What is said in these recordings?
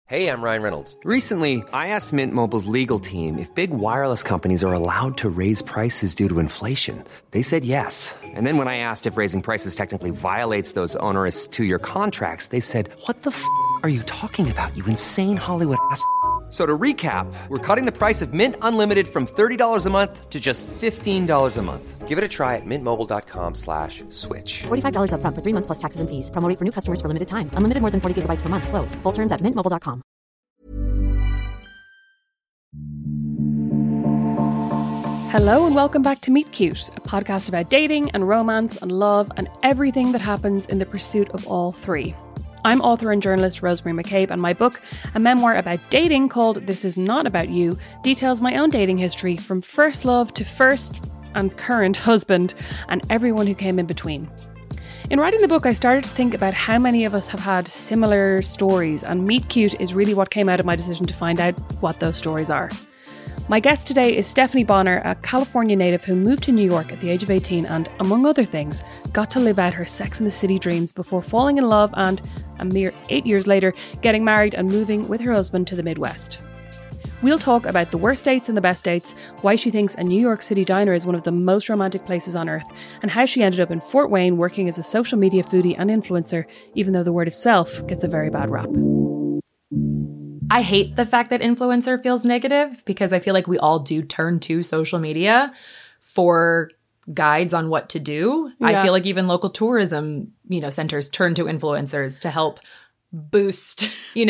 Hey, I'm Ryan Reynolds. Recently, I asked Mint Mobile's legal team if big wireless companies are allowed to raise prices due to inflation. They said yes. And then when I asked if raising prices technically violates those onerous two-year contracts, they said, "What the f*** are you talking about, you insane Hollywood ass?" So to recap, we're cutting the price of Mint Unlimited from $30 a month to just $15 a month. Give it a try at mintmobile.com/switch. $45 up front for 3 months plus taxes and fees. Promo rate for new customers for limited time. Unlimited more than 40 gigabytes per month. Slows full terms at mintmobile.com. Hello and welcome back to Meet Cute, a podcast about dating and romance and love and everything that happens in the pursuit of all three. I'm author and journalist Rosemary McCabe, and my book, a memoir about dating called This Is Not About You, details my own dating history from first love to first and current husband and everyone who came in between. In writing the book, I started to think about how many of us have had similar stories, and Meet Cute is really what came out of my decision to find out what those stories are. My guest today is Stephanie Bonner, a California native who moved to New York at the age of 18 and, among other things, got to live out her Sex and the City dreams before falling in love and, a mere 8 years later, getting married and moving with her husband to the Midwest. We'll talk about the worst dates and the best dates, why she thinks a New York City diner is one of the most romantic places on earth, and how she ended up in Fort Wayne working as a social media foodie and influencer, even though the word itself gets a very bad rap. I hate the fact that influencer feels negative because I feel like we all do turn to social media for guides on what to do. Yeah. I feel like even local tourism, centers turn to influencers to help boost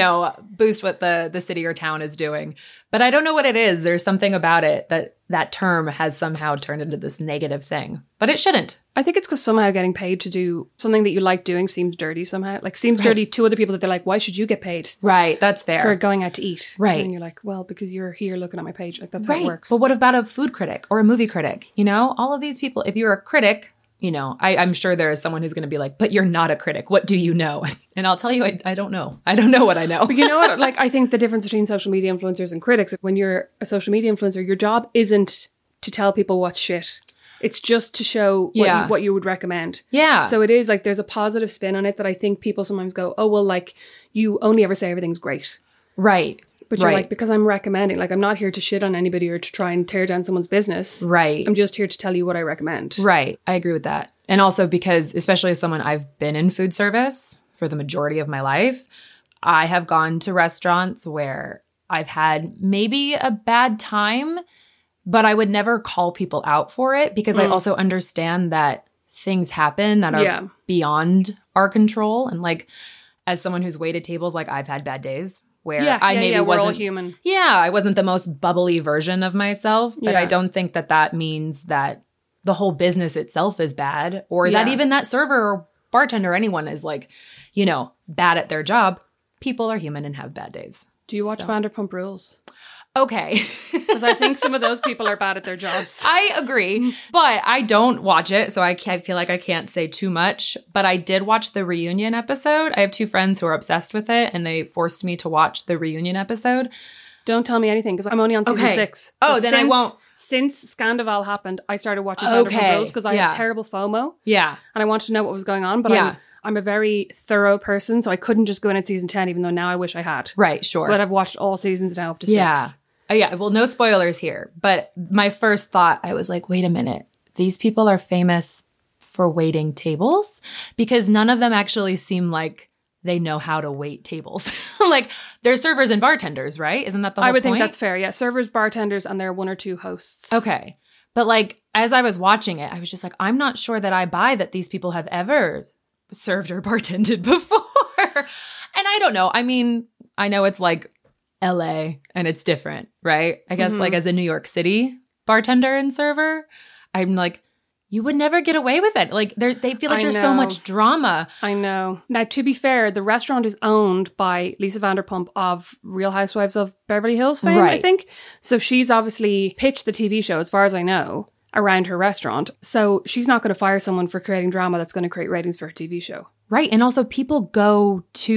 what the city or town is doing. But I don't know what it is. There's something about it that term has somehow turned into this negative thing. But it shouldn't. I think it's because somehow getting paid to do something that you like doing seems dirty somehow. Like, seems dirty to other people that they're like, why should you get paid? Right, that's fair. For going out to eat. Right. And you're like, well, because you're here looking at my page. Like, that's how it works. But what about a food critic or a movie critic? All of these people, if you're a critic, I'm sure there is someone who's going to be like, but you're not a critic. What do you know? And I'll tell you, I don't know. I don't know what I know. But you know what? Like, I think the difference between social media influencers and critics, when you're a social media influencer, your job isn't to tell people what's shit. It's just to show what you would recommend. Yeah. So it is like, there's a positive spin on it that I think people sometimes go, oh, well, like, you only ever say everything's great. Right. But you're like, because I'm recommending, like, I'm not here to shit on anybody or to try and tear down someone's business. Right. I'm just here to tell you what I recommend. Right. I agree with that. And also because, especially as someone, I've been in food service for the majority of my life, I have gone to restaurants where I've had maybe a bad time, but I would never call people out for it because I also understand that things happen that are beyond our control. And like, as someone who's waited tables, like, I've had bad days where I maybe wasn't, we're all human. Yeah, I wasn't the most bubbly version of myself, but I don't think that means that the whole business itself is bad or that even that server or bartender or anyone is like, bad at their job. People are human and have bad days. Do you watch Vanderpump Rules? Okay. Because I think some of those people are bad at their jobs. I agree, but I don't watch it, so I feel like I can't say too much. But I did watch the reunion episode. I have two friends who are obsessed with it, and they forced me to watch the reunion episode. Don't tell me anything, because I'm only on season 6. So then I won't. Since Scandival happened, I started watching Vanderpump Rules because I had terrible FOMO. Yeah. And I wanted to know what was going on, but I'm a very thorough person, so I couldn't just go in at season 10, even though now I wish I had. Right, sure. But I've watched all seasons now up to 6. Yeah, well, no spoilers here. But my first thought, I was like, wait a minute. These people are famous for waiting tables? Because none of them actually seem like they know how to wait tables. Like, they're servers and bartenders, right? Isn't that the whole point? I would think that's fair, yeah. Servers, bartenders, and there are 1 or 2 hosts. Okay. But like, as I was watching it, I was just like, I'm not sure that I buy that these people have ever served or bartended before. And I don't know. I mean, I know it's like LA and it's different, right? I guess like as a New York City bartender and server, I'm like, you would never get away with it. Like they feel like there's so much drama. I know. Now, to be fair, the restaurant is owned by Lisa Vanderpump of Real Housewives of Beverly Hills fame, I think. So she's obviously pitched the TV show, as far as I know, around her restaurant. So she's not going to fire someone for creating drama that's going to create ratings for her TV show. Right. And also people go to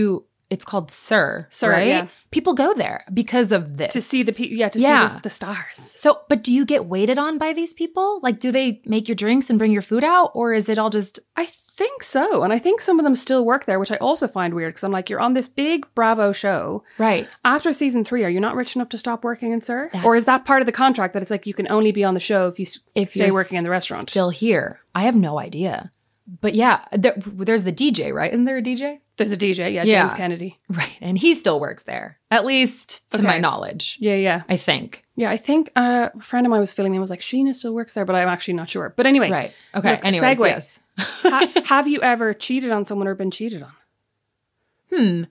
it's called SUR, SUR, right? yeah. People go there because of this. To see see the stars. So, but do you get waited on by these people? Like, do they make your drinks and bring your food out? Or is it all just... I think so. And I think some of them still work there, which I also find weird because I'm like, you're on this big Bravo show. Right. After season 3, are you not rich enough to stop working in SUR? Or is that part of the contract that it's like you can only be on the show if you stay working in the restaurant? Still here. I have no idea. But yeah, there's the DJ, right? Isn't there a DJ? There's a DJ, James Kennedy. Right. And he still works there, at least to my knowledge. Yeah. I think. Yeah, I think a friend of mine was filming me and was like, Sheena still works there, but I'm actually not sure. But anyway. Right. Okay. Look, anyways, segue. Yes. Have you ever cheated on someone or been cheated on?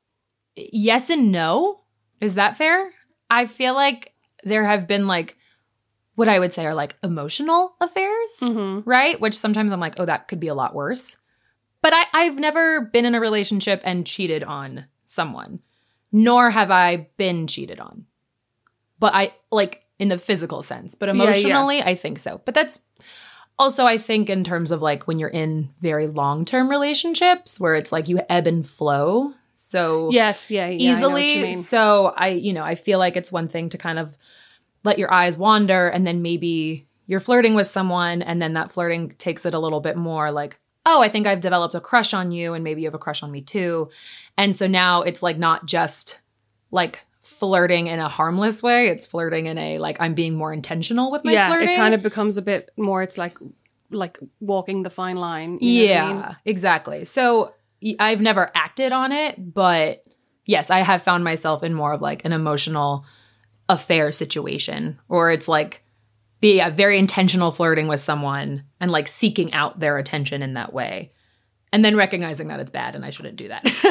Yes and no. Is that fair? I feel like there have been like what I would say are like emotional affairs, right? Which sometimes I'm like, oh, that could be a lot worse. But I've never been in a relationship and cheated on someone, nor have I been cheated on. But I like in the physical sense, but emotionally, I think so. But that's also, I think in terms of like when you're in very long-term relationships where it's like you ebb and flow so easily. I know what you mean. So I feel like it's one thing to kind of let your eyes wander and then maybe you're flirting with someone and then that flirting takes it a little bit more like, oh, I think I've developed a crush on you and maybe you have a crush on me too. And so now it's like not just like flirting in a harmless way. It's flirting in a like I'm being more intentional with my flirting. It kind of becomes a bit more, it's like walking the fine line. You know what I mean? Exactly. So I've never acted on it, but yes, I have found myself in more of like an emotional affair situation or it's like very intentional flirting with someone and like seeking out their attention in that way and then recognizing that it's bad and I shouldn't do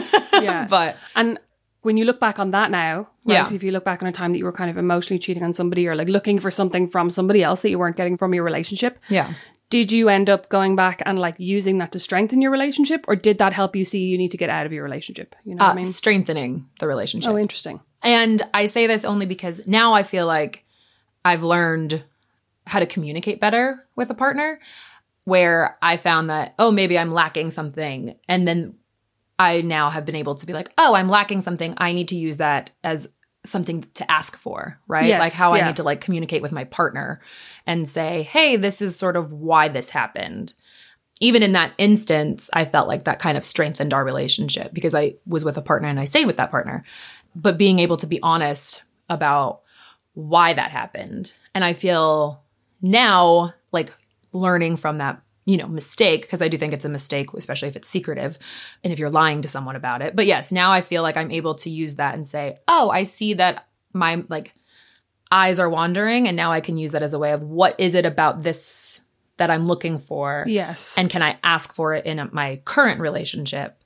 that. And when you look back on that now, right, if you look back on a time that you were kind of emotionally cheating on somebody or like looking for something from somebody else that you weren't getting from your relationship, did you end up going back and like using that to strengthen your relationship or did that help you see you need to get out of your relationship? You know what I mean? Strengthening the relationship. Oh, interesting. And I say this only because now I feel like I've learned how to communicate better with a partner where I found that, oh, maybe I'm lacking something. And then I now have been able to be like, oh, I'm lacking something. I need to use that as something to ask for, right? Yes, like how I need to like communicate with my partner and say, hey, this is sort of why this happened. Even in that instance, I felt like that kind of strengthened our relationship because I was with a partner and I stayed with that partner. But being able to be honest about why that happened. And I feel now like learning from that, mistake, because I do think it's a mistake, especially if it's secretive and if you're lying to someone about it. But yes, now I feel like I'm able to use that and say, oh, I see that my like eyes are wandering and now I can use that as a way of what is it about this that I'm looking for? Yes. And can I ask for it in my current relationship?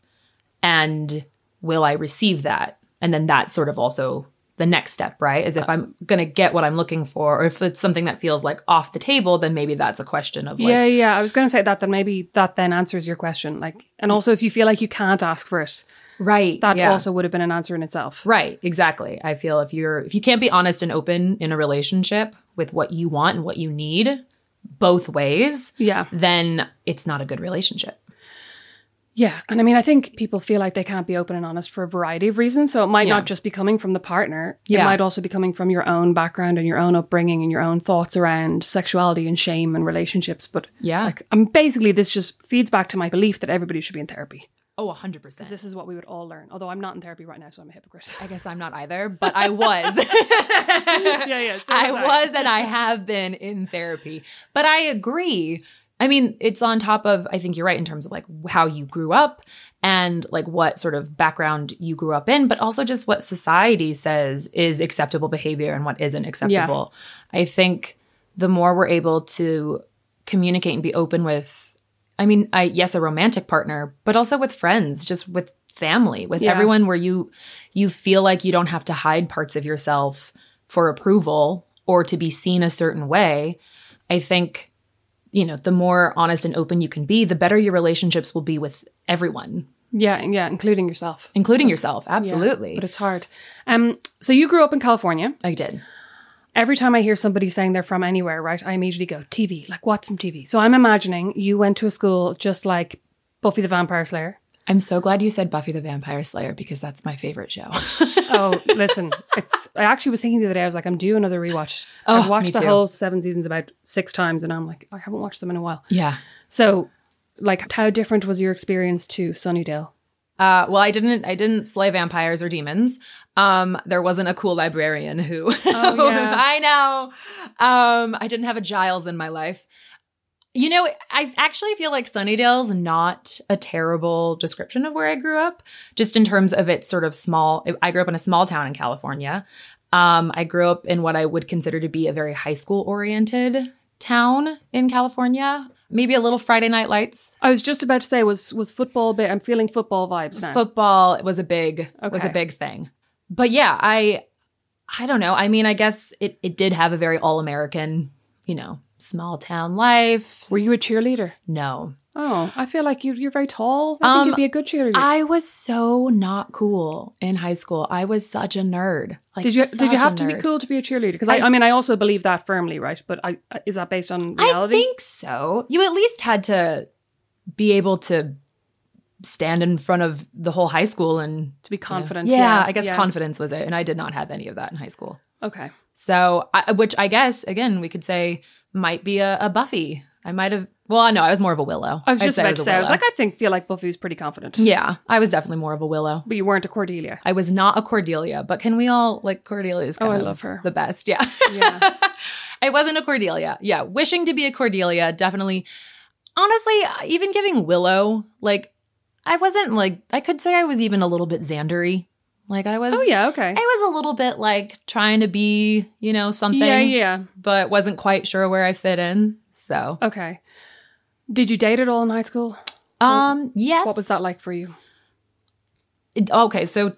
And will I receive that? And then that's sort of also the next step, right? Is if I'm going to get what I'm looking for, or if it's something that feels like off the table, then maybe that's a question of like... Yeah. I was going to say that, then maybe that then answers your question. Like, and also if you feel like you can't ask for it, right? That also would have been an answer in itself. Right, exactly. I feel if you can't be honest and open in a relationship with what you want and what you need both ways, then it's not a good relationship. Yeah. And I mean, I think people feel like they can't be open and honest for a variety of reasons. So it might not just be coming from the partner. It might also be coming from your own background and your own upbringing and your own thoughts around sexuality and shame and relationships. But basically this just feeds back to my belief that everybody should be in therapy. Oh, 100%. This is what we would all learn. Although I'm not in therapy right now, so I'm a hypocrite. I guess I'm not either, but I was. So I was and I have been in therapy. But I agree. I mean, it's on top of, I think you're right in terms of like how you grew up and like what sort of background you grew up in, but also just what society says is acceptable behavior and what isn't acceptable. I think the more we're able to communicate and be open with, I mean, yes, a romantic partner, but also with friends, just with family, with everyone where you feel like you don't have to hide parts of yourself for approval or to be seen a certain way. I think the more honest and open you can be, the better your relationships will be with everyone. Yeah, including yourself. Including yourself, absolutely. Yeah, but it's hard. So you grew up in California. I did. Every time I hear somebody saying they're from anywhere, right, I immediately go, TV, like what's from TV? So I'm imagining you went to a school just like Buffy the Vampire Slayer. I'm so glad you said Buffy the Vampire Slayer because that's my favorite show. Oh, listen, I actually was thinking the other day, I was like, I'm due another rewatch. Oh, I've watched me the too. whole 7 seasons about 6 times and I'm like, I haven't watched them in a while. Yeah. So, like, how different was your experience to Sunnydale? Well, I didn't slay vampires or demons. There wasn't a cool librarian who Oh, yeah. I know. I didn't have a Giles in my life. You know, I actually feel like Sunnydale's not a terrible description of where I grew up, just in terms of its sort of small. I grew up in a small town in California. I grew up in what I would consider to be a very high school oriented town in California. Maybe a little Friday Night Lights. I was just about to say, was football a bit? I'm feeling football vibes now. Football was a big thing. But yeah, I don't know. I mean, I guess it did have a very all-American, small town life. Were you a cheerleader? No. Oh, I feel like you're very tall. I think you'd be a good cheerleader. I was so not cool in high school. I was such a nerd. Like, did you have to be nerd. cool to be a cheerleader? Because I mean, I also believe that firmly, right? But is that based on reality? I think so. You at least had to be able to stand in front of the whole high school and to be confident. Yeah, I guess confidence was it. And I did not have any of that in high school. Okay. So, which I guess, again, we could say might be a Buffy. I might have, well, no, I was more of a Willow. I was just about to say, I was Willow. like, feel like Buffy's pretty confident. Yeah, I was definitely more of a Willow. But you weren't a Cordelia. I was not a Cordelia, but can we all, like, Cordelia's kind of love her. The best. Yeah. Yeah. I wasn't a Cordelia. Yeah, wishing to be a Cordelia, definitely. Honestly, even giving Willow, like, I wasn't, like, I could say I was even a little bit Xander-y. Like, I was. Oh, yeah, okay. I was a little bit, like, trying to be, something. Yeah. But wasn't quite sure where I fit in, so. Okay. Did you date at all in high school? Yes. What was that like for you? Okay, so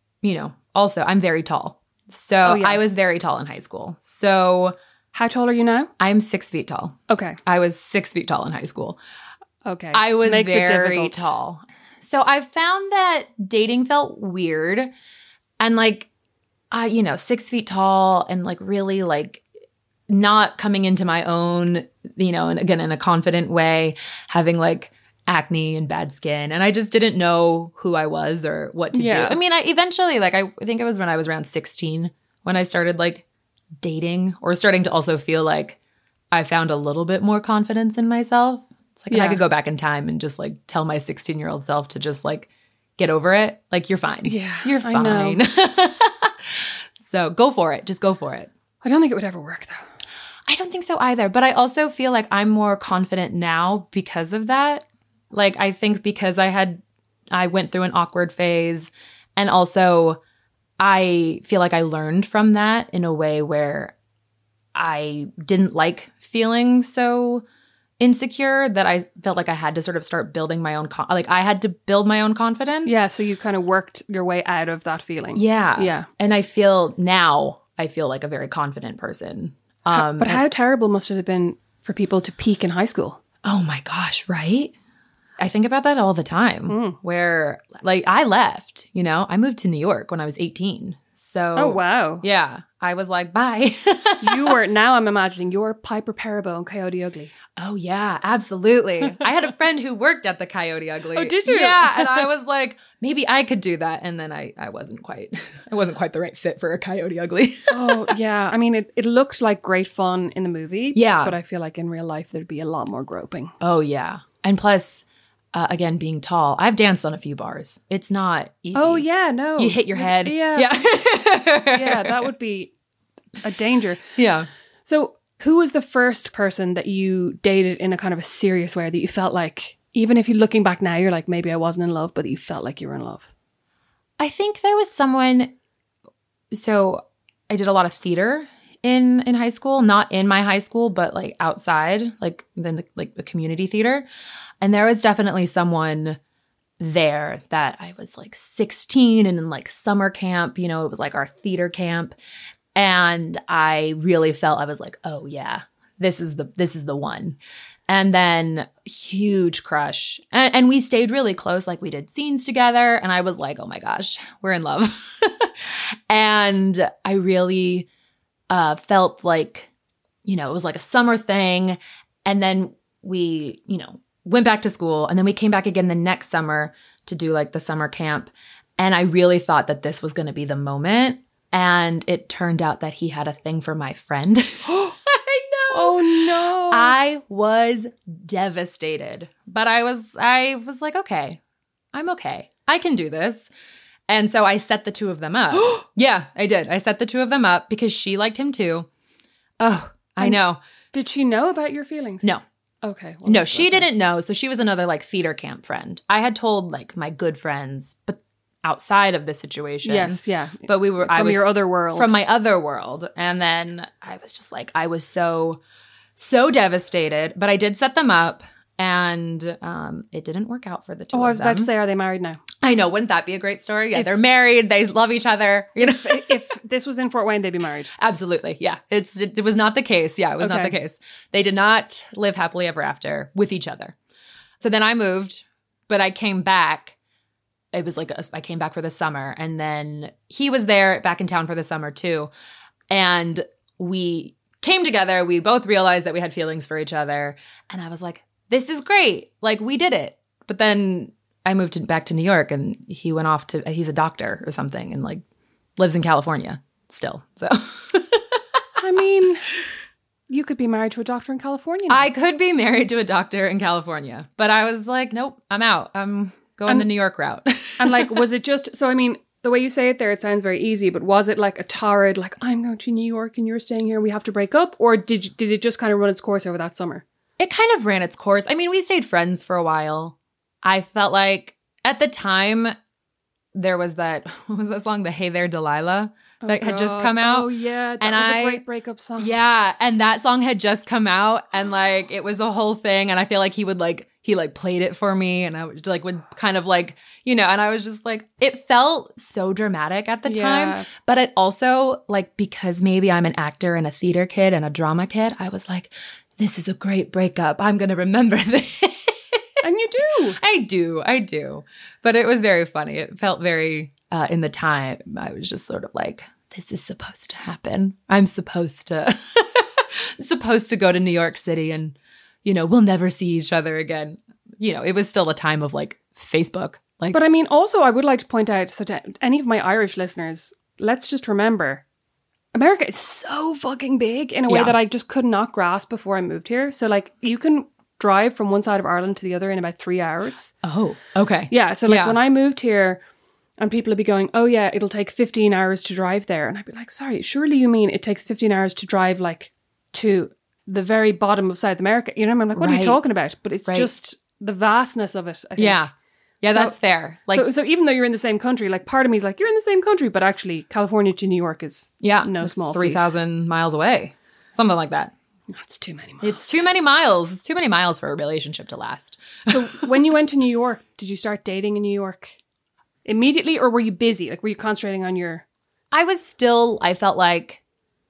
also, I'm very tall. So I was very tall in high school. So how tall are you now? I'm 6 feet tall. Okay. I was 6 feet tall in high school. Okay. I was Makes it very difficult. tall. So I found that dating felt weird. And like, 6 feet tall and like really like not coming into my own, and again, in a confident way, having like acne and bad skin. And I just didn't know who I was or what to do. I mean, I eventually, like, I think it was when I was around 16 when I started like dating or starting to also feel like I found a little bit more confidence in myself. It's like if I could go back in time and just like tell my 16-year-old self to just like get over it. Like, you're fine. Yeah, You're I know. fine. So go for it. Just go for it. I don't think it would ever work though. I don't think so either. But I also feel like I'm more confident now because of that. Like, I think because I went through an awkward phase, and also I feel like I learned from that in a way where I didn't like feeling so insecure, that I felt like I had to sort of start building my own I had to build my own confidence. Yeah, so you kind of worked your way out of that feeling. Yeah. Yeah. And I feel like a very confident person. But how terrible must it have been for people to peak in high school? Oh my gosh, right? I think about that all the time, where like I left, I moved to New York when I was 18. So, Oh, wow. Yeah, I was like, bye. Now I'm imagining you're Piper Perabo and Coyote Ugly. Oh yeah, absolutely. I had a friend who worked at the Coyote Ugly. Oh, did you? Yeah, and I was like, maybe I could do that. And then I wasn't quite the right fit for a Coyote Ugly. Oh, yeah. I mean, it looked like great fun in the movie. Yeah. But I feel like in real life, there'd be a lot more groping. Oh yeah. And plus, again, being tall, I've danced on a few bars. It's not easy. Oh, yeah, no. You hit your head. Yeah. Yeah, that would be a danger. Yeah. So who was the first person that you dated in a kind of a serious way that you felt like, even if you're looking back now, you're like, maybe I wasn't in love, but you felt like you were in love? I think there was someone, so I did a lot of theater in high school, not in my high school, but like outside, like then the community theater. And there was definitely someone there that I was like 16 and in like summer camp, it was like our theater camp. And I really felt, I was like, oh yeah, this is the one. And then huge crush. And we stayed really close. Like, we did scenes together and I was like, oh my gosh, we're in love. And I really felt like, it was like a summer thing. And then we, went back to school, and then we came back again the next summer to do like the summer camp. And I really thought that this was going to be the moment. And it turned out that he had a thing for my friend. I know. Oh no. I was devastated. But I was like, okay, I'm okay. I can do this. And so I set the two of them up. Yeah, I did. I set the two of them up because she liked him too. Oh, I know. Did she know about your feelings? No. Okay. No, she didn't know. So she was another like theater camp friend. I had told like my good friends, but outside of the situation. Yes, yeah. But we were From your other world. From my other world. And then I was just like, I was so devastated. But I did set them up, and it didn't work out for the two of them. I was about to say, are they married now? I know. Wouldn't that be a great story? Yeah, they're married. They love each other. You know, If this was in Fort Wayne, they'd be married. Absolutely. Yeah. It was not the case. Yeah, it was not the case. They did not live happily ever after with each other. So then I moved, but I came back. It was like I came back for the summer, and then he was there back in town for the summer too. And we came together. We both realized that we had feelings for each other. And I was like, this is great. Like, we did it. But then I moved back to New York, and he went off to, he's a doctor or something, and like lives in California still. So, I mean, you could be married to a doctor in California now. I could be married to a doctor in California, but I was like, nope, I'm out. I'm going the New York route. And like, was it just, so I mean, the way you say it there, it sounds very easy, but was it like a torrid, like, I'm going to New York and you're staying here, we have to break up? Or did it just kind of run its course over that summer? It kind of ran its course. I mean, we stayed friends for a while. I felt like at the time there was that, what was that song? The Hey There Delilah that had just come out. Oh yeah, that was a great breakup song. Yeah, and that song had just come out, and like it was a whole thing, and I feel like he played it for me, and I would kind of like, you know, and I was just like, it felt so dramatic at the time, but it also like, because maybe I'm an actor and a theater kid and a drama kid, I was like, this is a great breakup. I'm going to remember this. And you do. I do. But it was very funny. It felt very, in the time, I was just sort of like, this is supposed to happen. I'm supposed to go to New York City, and, you know, we'll never see each other again. You know, it was still a time of like Facebook. Like, but I mean, also, I would like to point out, so to any of my Irish listeners, let's just remember, America is so fucking big in a way that I just could not grasp before I moved here. So like, you can drive from one side of Ireland to the other in about 3 hours. Oh, okay. Yeah. So like when I moved here, and people would be going, oh yeah, it'll take 15 hours to drive there. And I'd be like, sorry, surely you mean it takes 15 hours to drive like to the very bottom of South America? You know, I'm like, what are you talking about? But it's just the vastness of it, I think. Yeah. Yeah, so, that's fair. Like, so even though you're in the same country, like part of me is like, you're in the same country, but actually California to New York is no small 3,000 miles away. Something like that. That's too many miles. It's too many miles. It's too many miles for a relationship to last. So when you went to New York, did you start dating in New York immediately, or were you busy? Like, were you concentrating on your... I felt like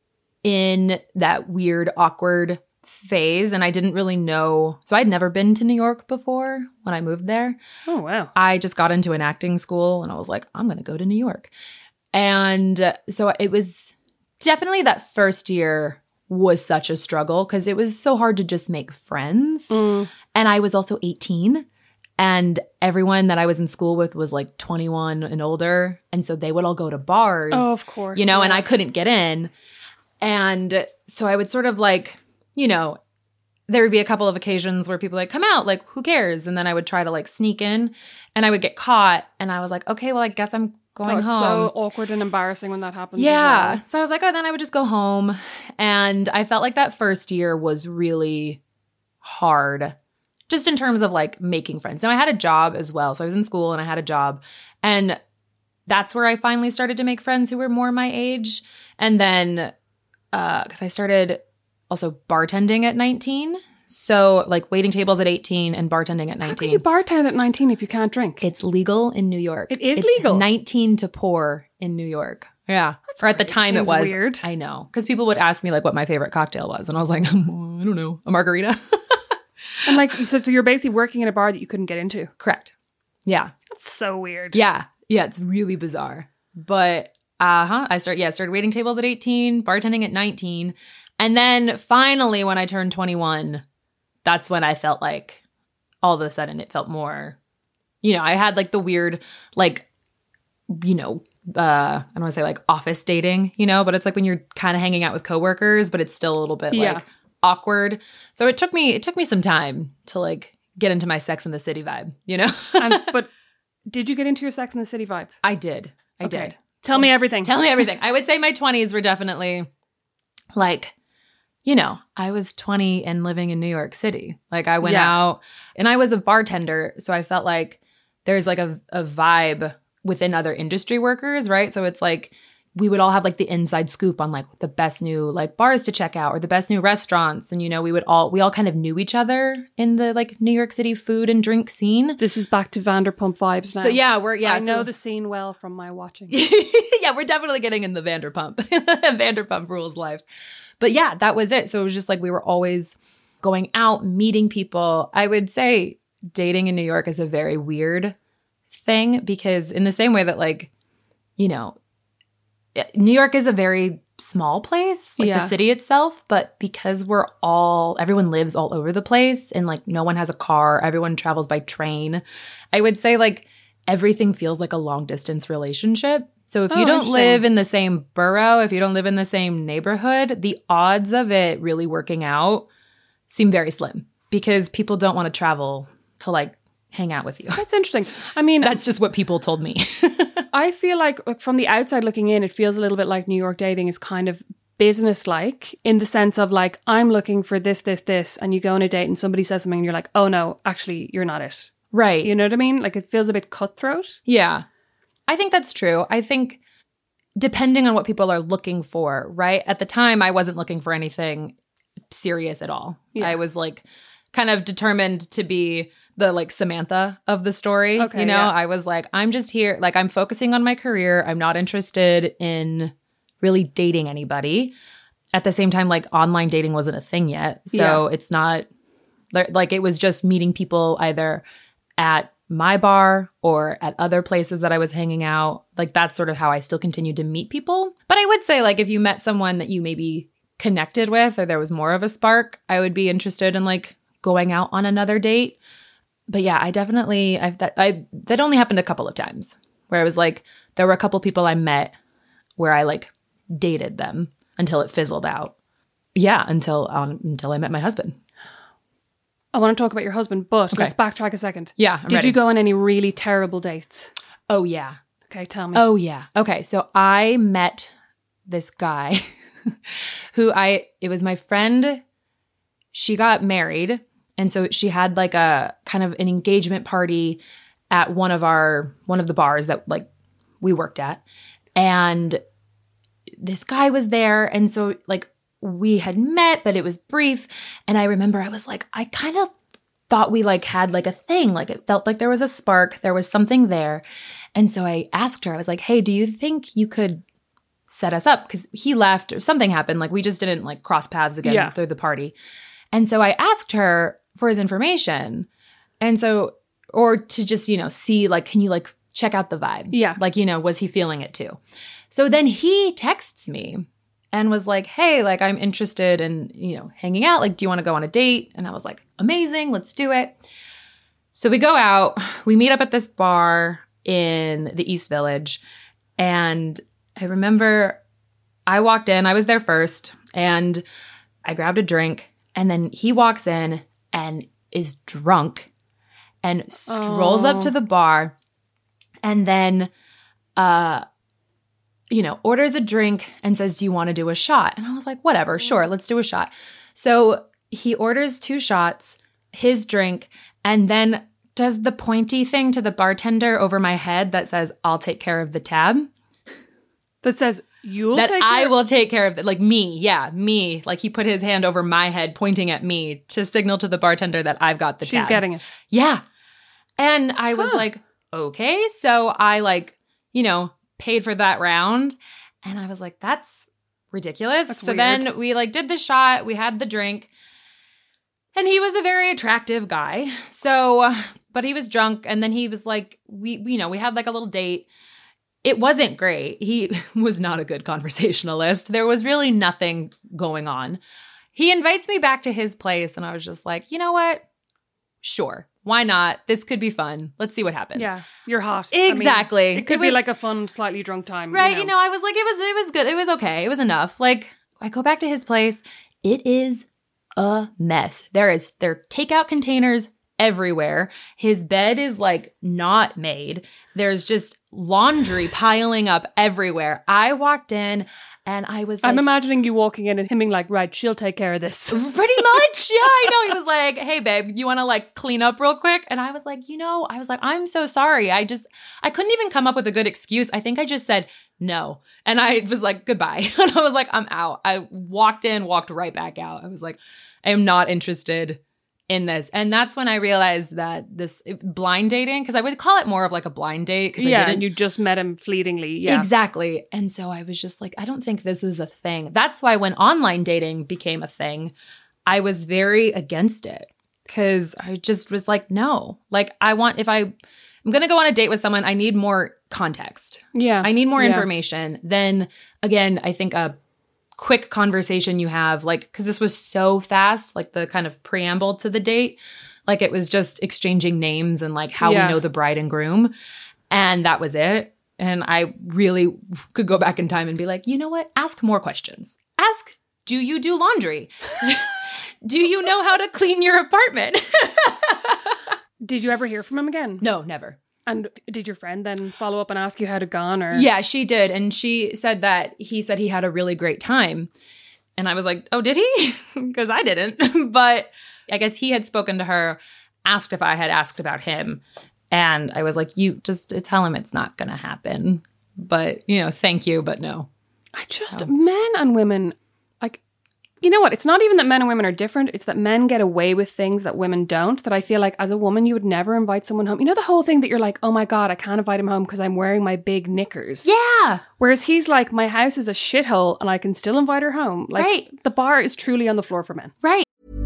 in that weird, awkward phase, and I didn't really know. So I'd never been to New York before when I moved there. Oh, wow. I just got into an acting school, and I was like, I'm going to go to New York. And so it was definitely that first year was such a struggle because it was so hard to just make friends. And I was also 18. And everyone that I was in school with was like 21 and older. And so they would all go to bars. Oh, of course. You know, and I couldn't get in. And so I would sort of like, you know, there would be a couple of occasions where people like, come out, like, who cares? And then I would try to like sneak in and I would get caught. And I was like, okay, well, I guess I'm going home. It's so awkward and embarrassing when that happens. Yeah. As well. So I was like, oh, then I would just go home. And I felt like that first year was really hard. Just in terms of like making friends. Now I had a job as well. So I was in school and I had a job. And that's where I finally started to make friends who were more my age. And then, because I started also bartending at 19. So like waiting tables at 18 and bartending at 19. How can you bartend at 19 if you can't drink? It's legal in New York. It is legal? 19 to pour in New York. Yeah. That's or at the great. time Seems it was. weird. I know. Because people would ask me like what my favorite cocktail was. And I was like, I don't know, a margarita. And like, so you're basically working in a bar that you couldn't get into. Correct. Yeah. That's so weird. Yeah. Yeah. It's really bizarre. But I started waiting tables at 18, bartending at 19. And then finally when I turned 21, that's when I felt like all of a sudden it felt more You know, I had like the weird, like, you know, I don't want to say like office dating, you know, but it's like when you're kind of hanging out with coworkers, but it's still a little bit like awkward. So it took me some time to like get into my Sex and the City vibe, you know? But did you get into your Sex and the City vibe? I did. I did. Tell me everything. Tell me everything. I would say my 20s were definitely like, you know, I was 20 and living in New York City. Like I went out and I was a bartender. So I felt like there's like a vibe within other industry workers, right? So it's like we would all have like the inside scoop on like the best new like bars to check out or the best new restaurants. And, you know, we all kind of knew each other in the like New York City food and drink scene. This is back to Vanderpump vibes now. So I know the scene well from my watching. Yeah, we're definitely getting in the Vanderpump, Vanderpump Rules life. But yeah, that was it. So it was just like we were always going out, meeting people. I would say dating in New York is a very weird thing because in the same way that like, you know, New York is a very small place, like the city itself, but because everyone lives all over the place and like no one has a car, everyone travels by train. I would say like everything feels like a long distance relationship. So if you don't live in the same borough, if you don't live in the same neighborhood, the odds of it really working out seem very slim because people don't want to travel to like hang out with you. That's interesting. I mean, that's just what people told me. I feel like from the outside looking in, it feels a little bit like New York dating is kind of business-like in the sense of like, I'm looking for this, and you go on a date and somebody says something and you're like, oh no, actually, you're not it. Right. You know what I mean? Like it feels a bit cutthroat. Yeah. I think that's true. I think depending on what people are looking for, right? At the time, I wasn't looking for anything serious at all. Yeah. I was like kind of determined to be the like Samantha of the story. Okay, you know, I was like, I'm just here. Like I'm focusing on my career. I'm not interested in really dating anybody. At the same time, like online dating wasn't a thing yet. So it's not like it was just meeting people either at my bar or at other places that I was hanging out. Like that's sort of how I still continued to meet people. But I would say like if you met someone that you maybe connected with or there was more of a spark, I would be interested in like going out on another date. But yeah, I definitely, that only happened a couple of times where I was like, there were a couple people I met where I like dated them until it fizzled out. Yeah, until I met my husband. I want to talk about your husband, but let's backtrack a second. Yeah, Did you go on any really terrible dates? Oh, yeah. Okay, tell me. Oh, yeah. Okay, so I met this guy who it was my friend. She got married. And so she had like a kind of an engagement party at one of the bars that like we worked at. And this guy was there. And so like we had met, but it was brief. And I remember I was like, I kind of thought we like had like a thing. Like it felt like there was a spark. There was something there. And so I asked her, I was like, hey, do you think you could set us up? Because he left or something happened. Like we just didn't like cross paths again through the party. And so I asked her for his information. And so, or to just, you know, see like, can you like check out the vibe? Yeah. Like, you know, was he feeling it too? So then he texts me and was like, hey, like I'm interested in, you know, hanging out. Like, do you want to go on a date? And I was like, amazing, let's do it. So we go out, we meet up at this bar in the East Village. And I remember I walked in, I was there first, and I grabbed a drink. And then he walks in and is drunk and strolls up to the bar and then, you know, orders a drink and says, do you want to do a shot? And I was like, whatever, sure, let's do a shot. So he orders 2 shots, his drink, and then does the pointy thing to the bartender over my head that says, I'll take care of the tab. That says, I will take care of it. Like me. Yeah, me. Like he put his hand over my head pointing at me to signal to the bartender that I've got the tab. She's getting it. Yeah. And I was like, okay. So I like, you know, paid for that round. And I was like, that's ridiculous. That's so weird. Then we like did the shot. We had the drink. And he was a very attractive guy. So, but he was drunk. And then he was like, we had like a little date. It wasn't great. He was not a good conversationalist. There was really nothing going on. He invites me back to his place, and I was just like, you know what? Sure. why not? This could be fun. Let's see what happens. Yeah, you're hot. Exactly. I mean, it could be like a fun, slightly drunk time. Right. You know, I was like, it was good. It was okay. It was enough. Like, I go back to his place. It is a mess. There are takeout containers everywhere. His bed is like not made. There's just laundry piling up everywhere. I walked in and I was like, I'm imagining you walking in and him being like, right, she'll take care of this. Pretty much. Yeah, I know. He was like, hey, babe, you want to like clean up real quick? And I was like, I'm so sorry. I couldn't even come up with a good excuse. I think I just said no. And I was like, goodbye. And I was like, I'm out. I walked right back out. I was like, I am not interested in this. And that's when I realized that this blind dating, because I would call it more of like a blind date. Yeah, and you just met him fleetingly. Yeah, exactly. And so I was just like, I don't think this is a thing. That's why when online dating became a thing, I was very against it, because I just was like, no. Like, if I'm going to go on a date with someone, I need more context. Yeah. I need more information. Then again, I think a quick conversation you have, like, because this was so fast, like the kind of preamble to the date, like it was just exchanging names and like how we know the bride and groom, and that was it. And I really could go back in time and be like, you know what? Ask more questions. Ask, do you do laundry? Do you know how to clean your apartment? Did you ever hear from him again? No, never. And did your friend then follow up and ask you how it gone? Or yeah, she did. And she said that he said he had a really great time. And I was like, oh, did he? Because I didn't. But I guess he had spoken to her, asked if I had asked about him. And I was like, you just tell him it's not going to happen. But, thank you, but no. Men and women, like, you know what? It's not even that men and women are different. It's that men get away with things that women don't, that I feel like as a woman, you would never invite someone home. You know, the whole thing that you're like, oh my God, I can't invite him home because I'm wearing my big knickers. Yeah. Whereas he's like, my house is a shithole and I can still invite her home. Like, right. The bar is truly on the floor for men. Right.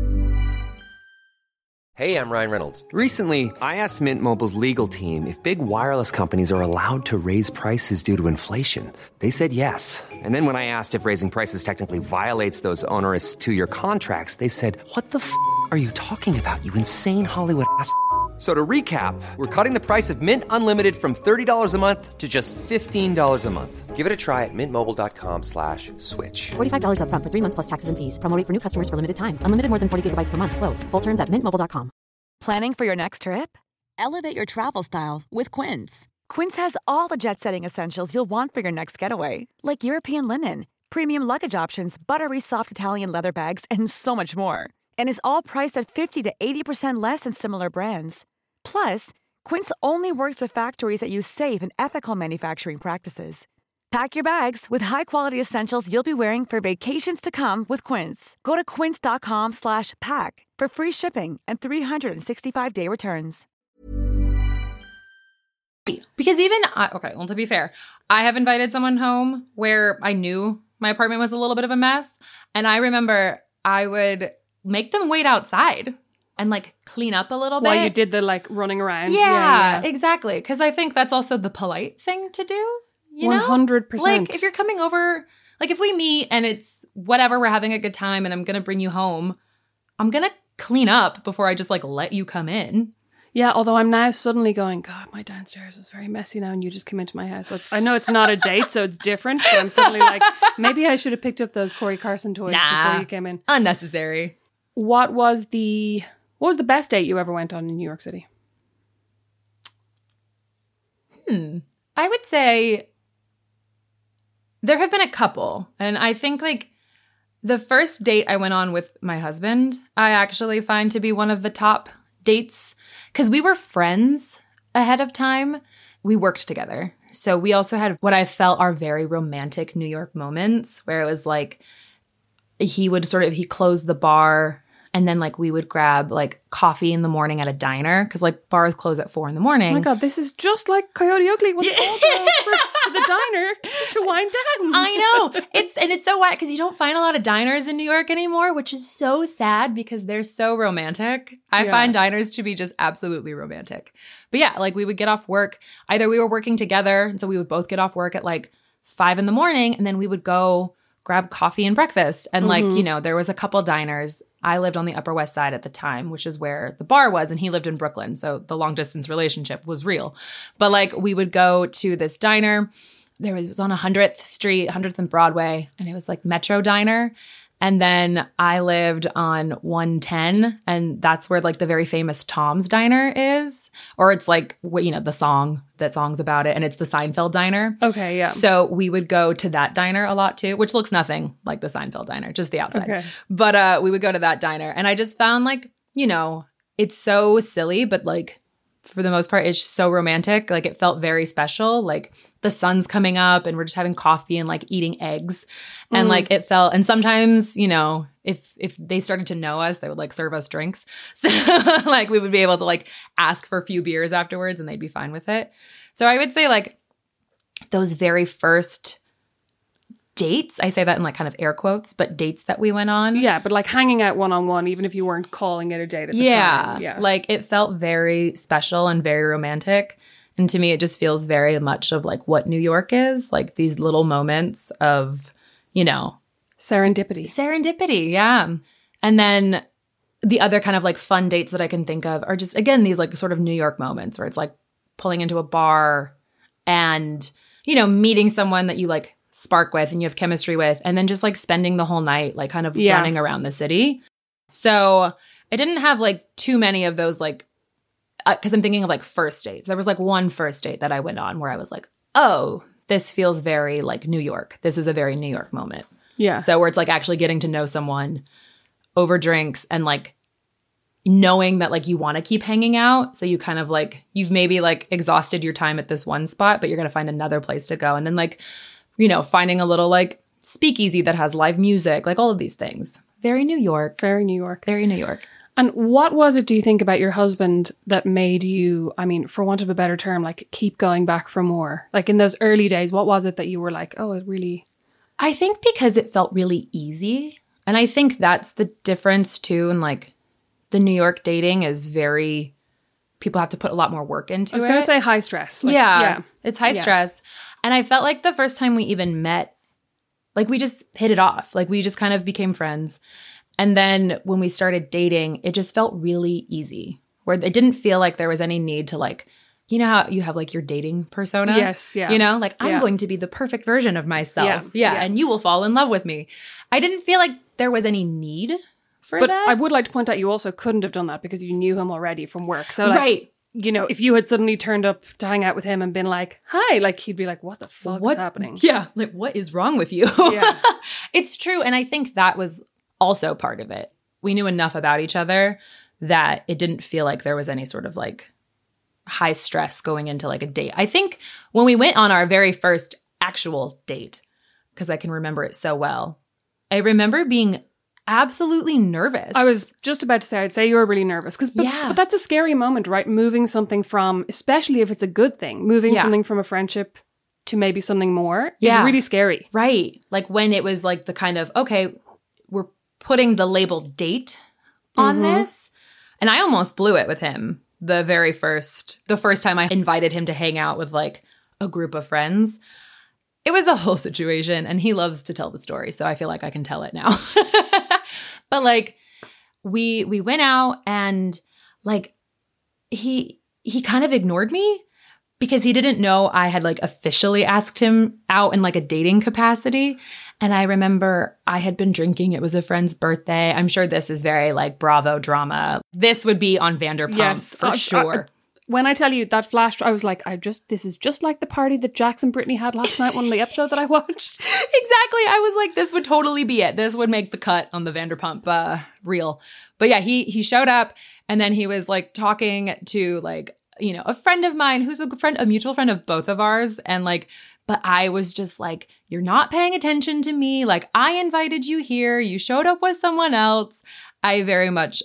Hey, I'm Ryan Reynolds. Recently, I asked Mint Mobile's legal team if big wireless companies are allowed to raise prices due to inflation. They said yes. And then when I asked if raising prices technically violates those onerous 2-year contracts, they said, what the f*** are you talking about, you insane Hollywood ass f- So to recap, we're cutting the price of Mint Unlimited from $30 a month to just $15 a month. Give it a try at mintmobile.com/switch. $45 up front for 3 months plus taxes and fees. Promo rate for new customers for limited time. Unlimited more than 40 gigabytes per month. Slows full terms at mintmobile.com. Planning for your next trip? Elevate your travel style with Quince. Quince has all the jet-setting essentials you'll want for your next getaway, like European linen, premium luggage options, buttery soft Italian leather bags, and so much more. And is all priced at 50 to 80% less than similar brands. Plus, Quince only works with factories that use safe and ethical manufacturing practices. Pack your bags with high-quality essentials you'll be wearing for vacations to come with Quince. Go to quince.com/pack for free shipping and 365-day returns. Because to be fair, I have invited someone home where I knew my apartment was a little bit of a mess. And I remember I would make them wait outside and like clean up a little bit. While you did the like running around. Yeah. Exactly. Because I think that's also the polite thing to do. 100%. Like if you're coming over, like if we meet and it's whatever, we're having a good time and I'm going to bring you home, I'm going to clean up before I just like let you come in. Yeah, although I'm now suddenly going, God, my downstairs is very messy now and you just came into my house. So I know it's not a date, so it's different, but I'm suddenly like, maybe I should have picked up those Corey Carson toys before you came in. Unnecessary. What was the best date you ever went on in New York City? I would say there have been a couple. And I think like the first date I went on with my husband, I actually find to be one of the top dates because we were friends ahead of time. We worked together. So we also had what I felt are very romantic New York moments where it was like he closed the bar and then like we would grab like coffee in the morning at a diner because like bars close at 4 a.m. Oh my God, this is just like Coyote Ugly when they all go to the diner to wind down. I know. It's so wild because you don't find a lot of diners in New York anymore, which is so sad because they're so romantic. I find diners to be just absolutely romantic. But yeah, like we would get off work. Either we were working together, and so we would both get off work at like 5 a.m. and then we would go grab coffee and breakfast. And like, you know, there was a couple diners. I lived on the Upper West Side at the time, which is where the bar was, and he lived in Brooklyn. So the long distance relationship was real. But like we would go to this diner. It was on 100th Street, 100th and Broadway, and it was like Metro Diner. And then I lived on 110, and that's where like the very famous Tom's Diner is. Or it's like, you know, the song's about it, and it's the Seinfeld Diner. Okay, yeah. So we would go to that diner a lot too, which looks nothing like the Seinfeld Diner, just the outside. Okay. But we would go to that diner, and I just found like, you know, it's so silly, but like for the most part, it's just so romantic. Like it felt very special. Like the sun's coming up and we're just having coffee and like eating eggs. And like it felt, and sometimes, you know, if they started to know us, they would like serve us drinks. So like we would be able to like ask for a few beers afterwards and they'd be fine with it. So I would say like those very first dates, I say that in like kind of air quotes, but dates that we went on. Yeah, but like hanging out one-on-one, even if you weren't calling it a date at the time. Yeah, like it felt very special and very romantic. And to me, it just feels very much of like what New York is, like these little moments of, you know. Serendipity, yeah. And then the other kind of like fun dates that I can think of are just, again, these like sort of New York moments where it's like pulling into a bar and, you know, meeting someone that you like spark with and you have chemistry with, and then just like spending the whole night like kind of running around the city. So I didn't have like too many of those like, because I'm thinking of like first dates. There was like one first date that I went on where I was like, oh, this feels very like New York. This is a very New York moment. Yeah. So where it's like actually getting to know someone over drinks and like knowing that like you want to keep hanging out. So you kind of like, you've maybe like exhausted your time at this one spot, but you're going to find another place to go. And then like, you know, finding a little like speakeasy that has live music, like all of these things. Very New York. Very New York. Very New York. And what was it, do you think, about your husband that made you, I mean, for want of a better term, like keep going back for more? Like in those early days, what was it that you were like, oh, it really... I think because it felt really easy. And I think that's the difference too. And like the New York dating is very, people have to put a lot more work into it. I was going to say high stress. Like, yeah, it's high stress. And I felt like the first time we even met, like we just hit it off. Like we just kind of became friends. And then when we started dating, it just felt really easy, where it didn't feel like there was any need to like, you know how you have like your dating persona? Yes, yeah. You know, like I'm going to be the perfect version of myself. Yeah, and you will fall in love with me. I didn't feel like there was any need for that. But I would like to point out you also couldn't have done that because you knew him already from work. So like, right. You know, if you had suddenly turned up to hang out with him and been like, hi, like he'd be like, what the fuck is happening? Yeah, like what is wrong with you? Yeah. It's true. And I think that was also part of it. We knew enough about each other that it didn't feel like there was any sort of like high stress going into like a date. I think when we went on our very first actual date, because I can remember it so well, I remember being absolutely nervous. I was just about to say, I'd say you were really nervous. But that's a scary moment, right? Moving something from, especially if it's a good thing, moving something from a friendship to maybe something more is really scary. Right. Like when it was like the kind of, okay, we're putting the label date on this. And I almost blew it with him the first time I invited him to hang out with like a group of friends. It was a whole situation and he loves to tell the story. So I feel like I can tell it now. But like we went out and like he kind of ignored me because he didn't know I had like officially asked him out in like a dating capacity. And I remember I had been drinking. It was a friend's birthday. I'm sure this is very like Bravo drama. This would be on Vanderpump for sure. When I tell you that flash, I was like, this is just like the party that Jax and Brittany had last night, one of the episodes that I watched. Exactly. I was like, this would totally be it. This would make the cut on the Vanderpump reel. But yeah, he showed up and then he was like talking to like, you know, a friend of mine who's a mutual friend of both of ours. And like, but I was just like, you're not paying attention to me. Like I invited you here. You showed up with someone else. I very much,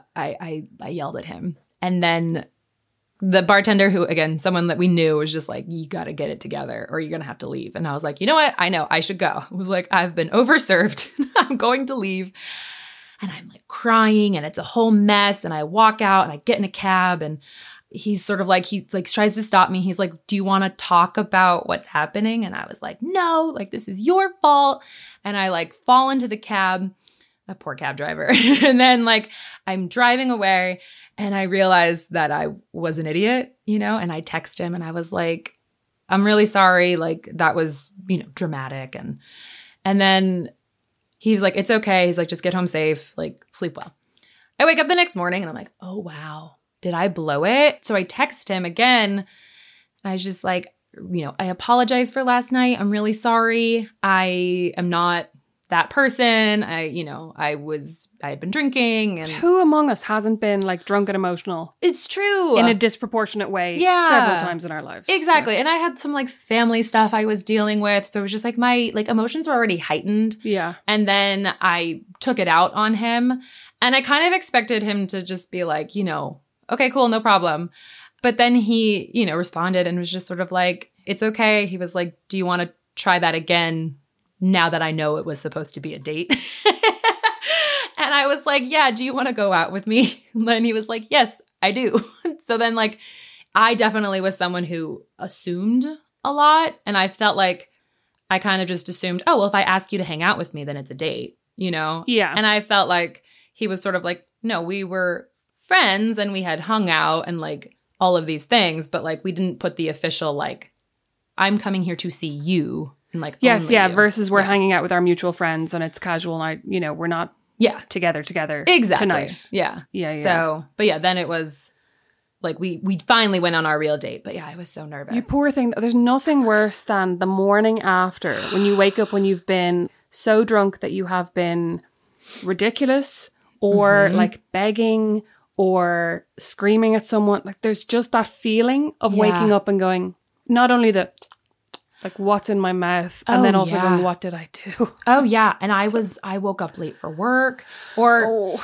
I yelled at him. And then the bartender who, again, someone that we knew was just like, you got to get it together or you're going to have to leave. And I was like, you know what? I know I should go. I was like, I've been overserved. I'm going to leave. And I'm like crying and it's a whole mess. And I walk out and I get in a cab and he's sort of like, he like tries to stop me. He's like, do you want to talk about what's happening? And I was like, no, like this is your fault. And I like fall into the cab, a poor cab driver. And then like I'm driving away and I realized that I was an idiot, you know, and I text him and I was like, I'm really sorry. Like that was, you know, dramatic. And then he's like, it's okay. He's like, just get home safe, like sleep well. I wake up the next morning and I'm like, oh, wow. Did I blow it? So I text him again. And I was just like, you know, I apologize for last night. I'm really sorry. I am not that person. I had been drinking. And who among us hasn't been like drunk and emotional? It's true. In a disproportionate way several times in our lives. Exactly. Yeah. And I had some like family stuff I was dealing with. So it was just like my like emotions were already heightened. Yeah. And then I took it out on him. And I kind of expected him to just be like, you know, okay, cool, no problem. But then he, you know, responded and was just sort of like, it's okay. He was like, do you want to try that again now that I know it was supposed to be a date? And I was like, yeah, do you want to go out with me? And then he was like, yes, I do. So then like, I definitely was someone who assumed a lot. And I felt like I kind of just assumed, oh, well, if I ask you to hang out with me, then it's a date, you know? Yeah. And I felt like he was sort of like, no, we were friends and we had hung out and like all of these things, but like we didn't put the official like, I'm coming here to see you and like yes, only yeah, you. versus we're hanging out with our mutual friends and it's casual night, you know, we're not together exactly tonight. Yeah. Yeah. So, but yeah, then it was like we finally went on our real date, but yeah, I was so nervous. You poor thing. There's nothing worse than the morning after when you wake up when you've been so drunk that you have been ridiculous or like begging or screaming at someone. Like there's just that feeling of waking up and going, not only the like what's in my mouth and then also going, what did I do? Oh yeah. And I woke up late for work or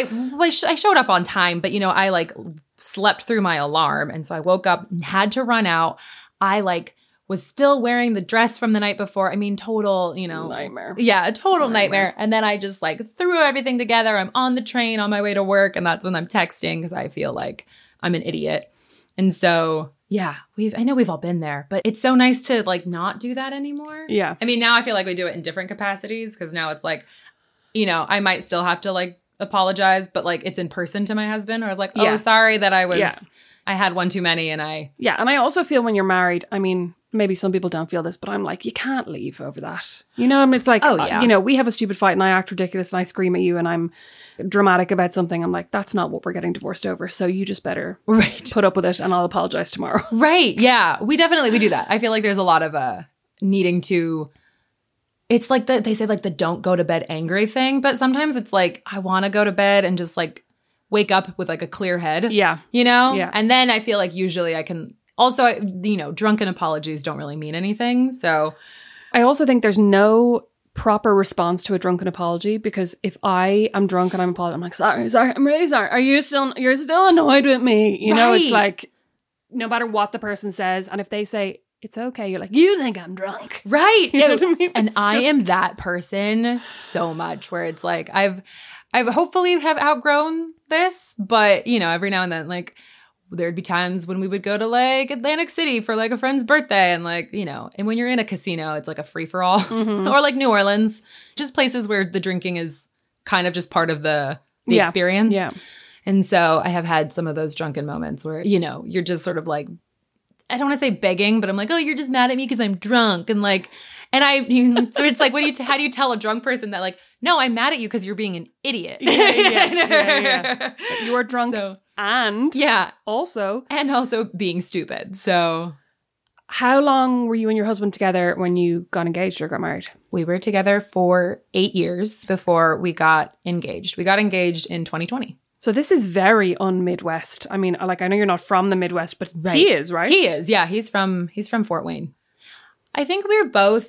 I showed up on time, but you know, I like slept through my alarm. And so I woke up and had to run out. I like was still wearing the dress from the night before. I mean, total, you know. Nightmare. Yeah, a total nightmare. And then I just like threw everything together. I'm on the train on my way to work. And that's when I'm texting because I feel like I'm an idiot. And so, yeah, I know we've all been there, but it's so nice to like not do that anymore. Yeah. I mean, now I feel like we do it in different capacities because now it's like, you know, I might still have to like apologize, but like it's in person to my husband. Or I was like, oh, sorry that I had one too many and I. Yeah. And I also feel when you're married, I mean, maybe some people don't feel this, but I'm like, you can't leave over that. You know, I mean, it's like, you know, we have a stupid fight and I act ridiculous and I scream at you and I'm dramatic about something. I'm like, that's not what we're getting divorced over. So you just better put up with it and I'll apologize tomorrow. Right. Yeah. We do that. I feel like there's a lot of needing to, it's like they say like the don't go to bed angry thing, but sometimes it's like, I want to go to bed and just like wake up with like a clear head. Yeah. You know? Yeah. And then I feel like usually I can also, you know, drunken apologies don't really mean anything. So I also think there's no proper response to a drunken apology because if I am drunk and I'm apologizing, I'm like, sorry, I'm really sorry. You're still annoyed with me. You know, it's like no matter what the person says. And if they say, it's okay, you're like, you think I'm drunk. Right. You know what I mean? And I am that person so much where it's like, I've hopefully have outgrown this, but you know, every now and then, like, there'd be times when we would go to like Atlantic City for like a friend's birthday and like, you know, and when you're in a casino, it's like a free for all or like New Orleans, just places where the drinking is kind of just part of the experience. Yeah. And so I have had some of those drunken moments where, you know, you're just sort of like, I don't want to say begging, but I'm like, oh, you're just mad at me because I'm drunk. And like, so it's like, how do you tell a drunk person that like, no, I'm mad at you because you're being an idiot. Yeah. You are drunk and also being stupid. So how long were you and your husband together when you got engaged or got married? We were together for 8 years before we got engaged. We got engaged in 2020. So this is very un-Midwest. I mean, like, I know you're not from the Midwest, but he is, right? He is, yeah. He's from Fort Wayne. I think we were both,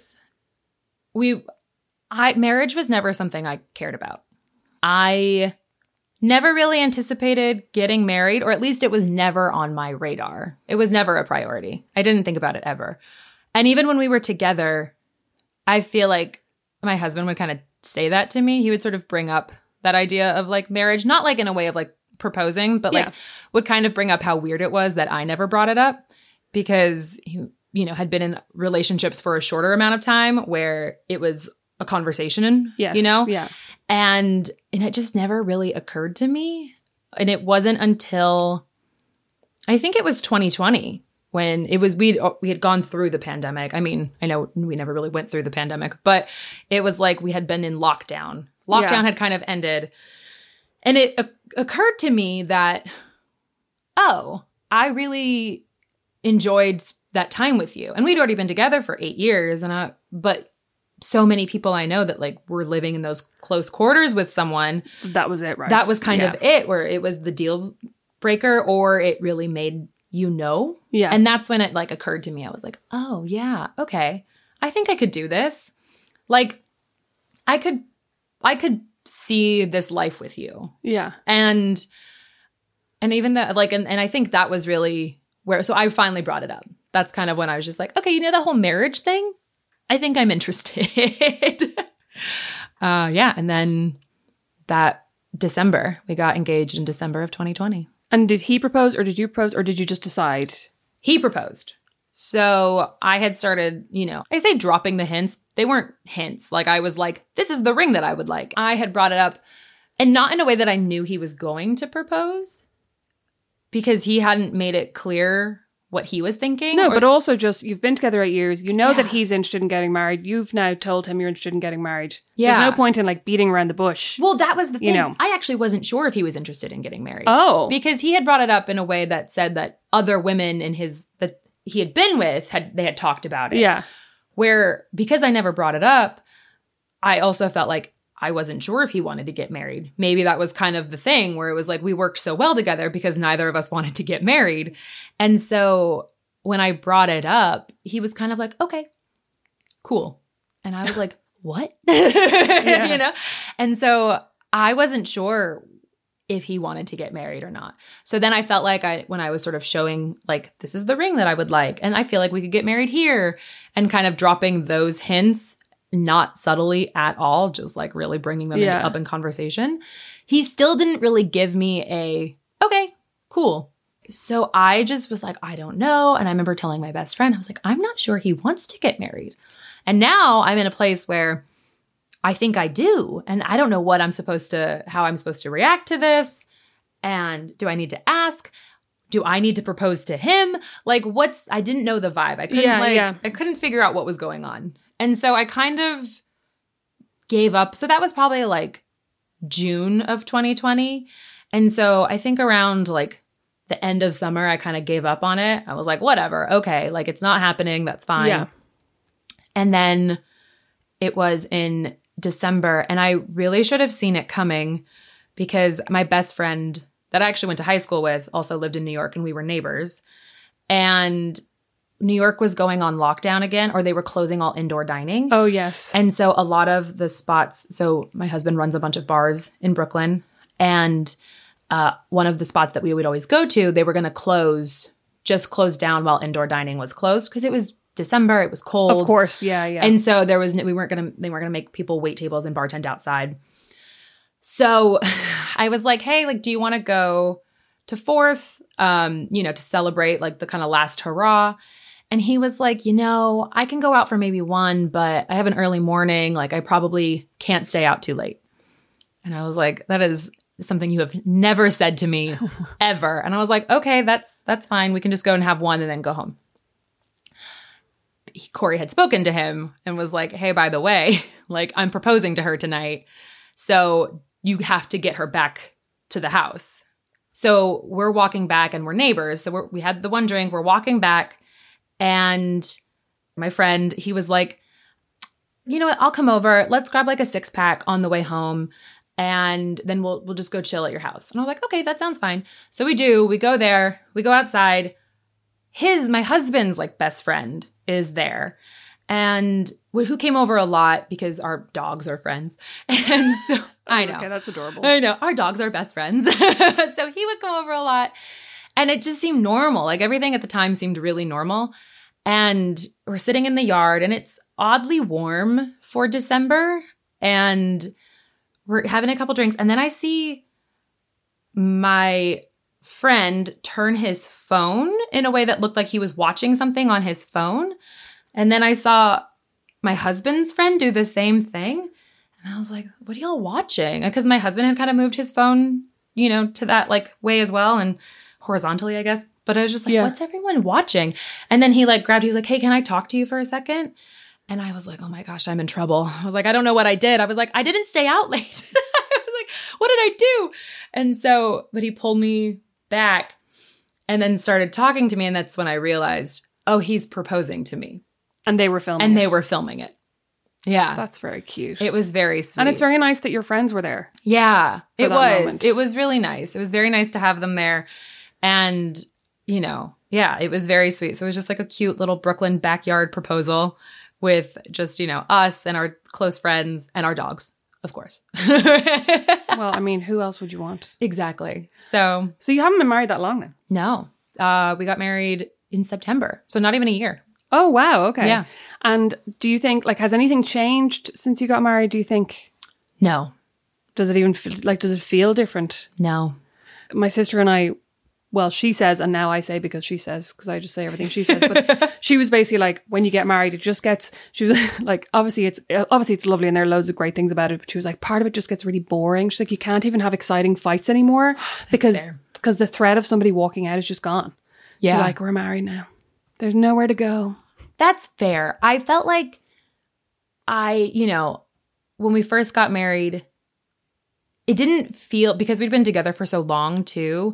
marriage was never something I cared about. I never really anticipated getting married, or at least it was never on my radar. It was never a priority. I didn't think about it ever. And even when we were together, I feel like my husband would kind of say that to me. He would sort of bring up that idea of like marriage, not like in a way of like proposing, but like would kind of bring up how weird it was that I never brought it up because he, had been in relationships for a shorter amount of time where it was a conversation, Yeah. And it just never really occurred to me. And it wasn't until I think it was 2020 when it was we had gone through the pandemic. I mean, I know we never really went through the pandemic, but it was like we had been in lockdown. Lockdown had kind of ended. And it occurred to me that, I really enjoyed that time with you. And we'd already been together for 8 years. But so many people I know that like were living in those close quarters with someone. That was it, right? That was kind of it, where it was the deal breaker or it really made Yeah. And that's when it like occurred to me. I was like, oh yeah, okay. I think I could do this. Like I could see this life with you. Yeah. And even that, like, and I think that was really where, so I finally brought it up. That's kind of when I was just like, okay, the whole marriage thing, I think I'm interested. And then that December, we got engaged in December of 2020. And did he propose or did you propose or did you just decide? He proposed. So I had started, I say dropping the hints. They weren't hints. Like I was like, this is the ring that I would like. I had brought it up and not in a way that I knew he was going to propose because he hadn't made it clear what he was thinking. No, but also just you've been together 8 years. You know that he's interested in getting married. You've now told him you're interested in getting married. Yeah. There's no point in like beating around the bush. Well, that was the thing. I actually wasn't sure if he was interested in getting married. Oh. Because he had brought it up in a way that said that other women that he had been with they had talked about it. Yeah. Where because I never brought it up, I also felt like I wasn't sure if he wanted to get married. Maybe that was kind of the thing where it was like we worked so well together because neither of us wanted to get married. And so when I brought it up, he was kind of like, okay, cool. And I was like, what? And so I wasn't sure if he wanted to get married or not. So then I felt like when I was sort of showing like, this is the ring that I would like, and I feel like we could get married here, and kind of dropping those hints, not subtly at all, just like really bringing them up in conversation. He still didn't really give me okay, cool. So I just was like, I don't know. And I remember telling my best friend, I was like, I'm not sure he wants to get married. And now I'm in a place where I think I do. And I don't know how I'm supposed to react to this. And do I need to ask? Do I need to propose to him? Like I didn't know the vibe. I couldn't figure out what was going on. And so I kind of gave up. So that was probably like June of 2020. And so I think around like the end of summer, I kind of gave up on it. I was like, whatever. Okay. Like it's not happening. That's fine. Yeah. And then it was in December, and I really should have seen it coming because my best friend that I actually went to high school with also lived in New York, and we were neighbors. And New York was going on lockdown again, or they were closing all indoor dining. Oh, yes. And so a lot of the spots, so my husband runs a bunch of bars in Brooklyn, and one of the spots that we would always go to, they were going to close down while indoor dining was closed because it was December, it was cold. Of course, yeah. And so they weren't gonna make people wait tables and bartend outside. So I was like, hey, like, do you want to go to Fourth, to celebrate like the kind of last hurrah? And he was like, I can go out for maybe one, but I have an early morning. Like I probably can't stay out too late. And I was like, that is something you have never said to me ever. And I was like, okay, that's fine. We can just go and have one and then go home. Corey had spoken to him and was like, hey, by the way, like I'm proposing to her tonight. So you have to get her back to the house. So we're walking back and we're neighbors. So we had the one drink, we're walking back. And my friend, he was like, you know what, I'll come over. Let's grab like a 6-pack on the way home. And then we'll just go chill at your house. And I was like, okay, that sounds fine. So we go there, we go outside. My husband's like best friend is there, and who came over a lot because our dogs are friends. And so I know. Okay, that's adorable. I know. Our dogs are best friends. So he would come over a lot, and it just seemed normal. Like everything at the time seemed really normal. And we're sitting in the yard, and it's oddly warm for December, and we're having a couple drinks. And then I see my friend turn his phone in a way that looked like he was watching something on his phone. And then I saw my husband's friend do the same thing. And I was like, what are y'all watching? Because my husband had kind of moved his phone, you know, to that like way as well, and horizontally, I guess. But I was just like, what's everyone watching? And then he like grabbed, he was like, hey, can I talk to you for a second? And I was like, oh my gosh, I'm in trouble. I was like, I don't know what I did. I was like, I didn't stay out late. I was like, what did I do? And so, but he pulled me back and then started talking to me. And that's when I realized, oh, he's proposing to me. And they were filming And it. they were filming it. Yeah. That's very cute. It was very sweet. And it's very nice that your friends were there. Yeah, it was. Moment. It was really nice. It was very nice to have them there. And, you know, yeah, it was very sweet. So it was just like a cute little Brooklyn backyard proposal with just, you know, us and our close friends and our dogs, of course. Well, I mean, who else would you want? Exactly. So you haven't been married that long then? no, we got married in September. So not even a year. Oh, wow. Okay. Yeah. And do you think, like, has anything changed since you got married? Do you think, No, does it even feel, like, does it feel different? no. My sister and I, well, she says, and now I say because she says, because I just say everything she says, but she was basically like, when you get married, it just gets, she was like, obviously it's lovely and there are loads of great things about it, but she was like, part of it just gets really boring. She's like, you can't even have exciting fights anymore because the threat of somebody walking out is just gone. Yeah. So like, we're married now. There's nowhere to go. That's fair. I felt like you know, when we first got married, it didn't feel, because we'd been together for so long too,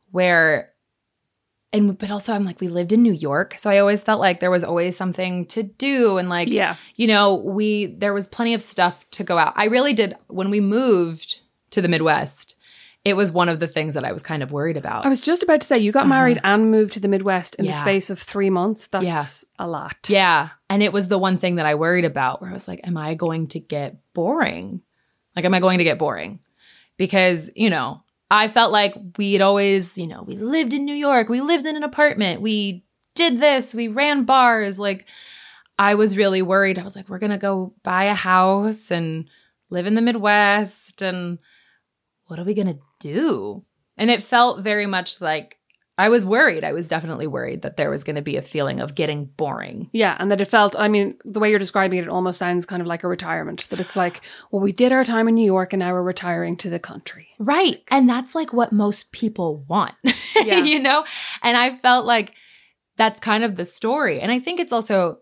but also I'm like, we lived in New York. So I always felt like there was always something to do. And like, you know, there was plenty of stuff to go out. I really did. When we moved to the Midwest, it was one of the things that I was kind of worried about. I was just about to say, you got married and moved to the Midwest in the space of 3 months. That's a lot. Yeah. And it was the one thing that I worried about, where I was like, am I going to get boring? Like, am I going to get boring? Because, you know, I felt like we'd always, you know, we lived in New York. We lived in an apartment. We did this. We ran bars. Like, I was really worried. I was like, we're going to go buy a house and live in the Midwest. And what are we going to do? And it felt very much like I was worried. I was definitely worried that there was going to be a feeling of getting boring. Yeah, and that it felt, I mean, the way you're describing it, it almost sounds kind of like a retirement. That it's like, well, we did our time in New York and now we're retiring to the country. Right. And that's like what most people want, you know? And I felt like that's kind of the story. And I think it's also,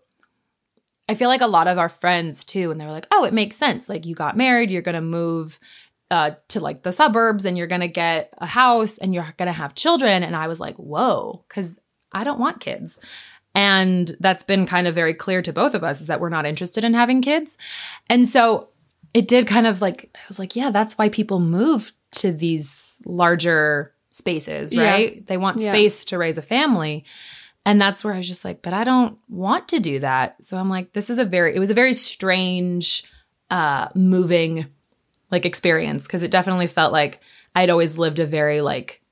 I feel like a lot of our friends too, and they were like, oh, it makes sense. Like, you got married, you're going to move to like the suburbs and you're going to get a house and you're going to have children. And I was like, whoa, because I don't want kids. And that's been kind of very clear to both of us, is that we're not interested in having kids. And so it did kind of like, I was like, yeah, that's why people move to these larger spaces, right? Yeah. They want space to raise a family. And that's where I was just like, but I don't want to do that. So I'm like, it was a very strange, moving like experience, because it definitely felt like I'd always lived a very like